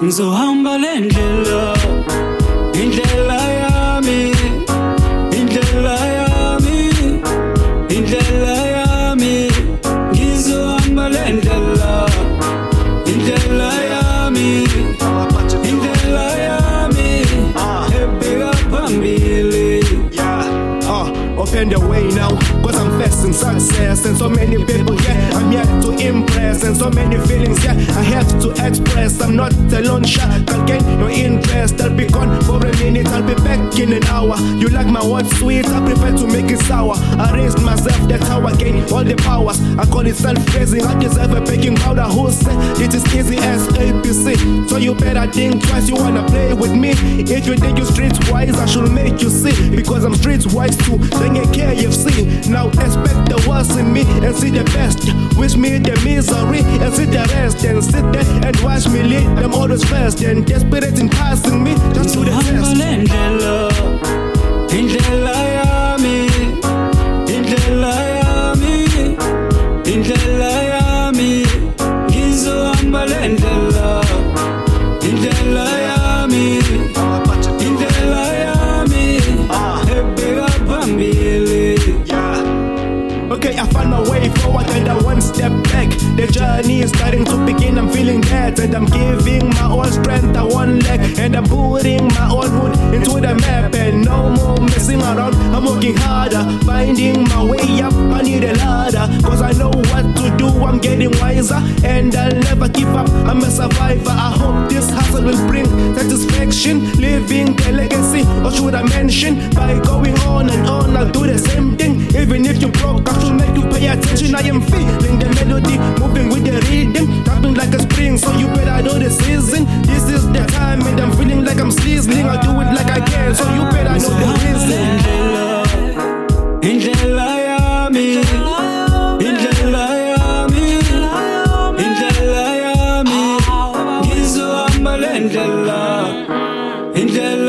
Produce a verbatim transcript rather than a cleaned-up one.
ngizohamba le ndlela indlela yami indlela yami indlela yami ngizohamba le ndlela indlela yami indlela yami ebheka phambili. Open the way now, cause I'm facing success and so many people, yeah, I'm here to impress and so many feelings, yeah, I have to express. I'm not alone shot, can't gain no interest. I'll be gone for a minute, I'll be back in an hour. You like my words sweet, I prefer to make it sour. I raised myself, that's how I gain all the powers. I call it self-raising, I deserve a baking powder. Who said it is easy as A B C? So you better think twice, you wanna play with me. If you think you're streetwise, I should make you see, because I'm streetwise too. Then you K F C. Now expect the worst in me and see the best. Wish me the misery and see the rest. And sit there and watch me lead them always first. And desperate in passing me just to the test. Indlela, indlela yami, indlela yami, indlela yami, ngizohamba le ndlela, indlela yami, indlela yami, ebheka phambili. Okay, I found my way forward and I one step back. The journey is starting to begin, I'm feeling that. And I'm giving my all strength, I one leg. And I'm putting my all wood into the map. And no more messing around, I'm working harder. Finding my way up, I need a ladder. Cause I know what to do, I'm getting wiser. And I'll never give up, I'm a survivor. I hope this hustle will bring satisfaction. Living a legacy, or should I mention? By going on and on, I'll do the same thing. Even if you broke, I should make you pay attention. I am feeling the melody, moving with the rhythm, tapping like a spring, so you better know the season. This is the time and I'm feeling like I'm sizzling. I do it like I can, so you better know the reason. Indlela yami, indlela yami, indlela yami, ngizohamba le ndlela, indlela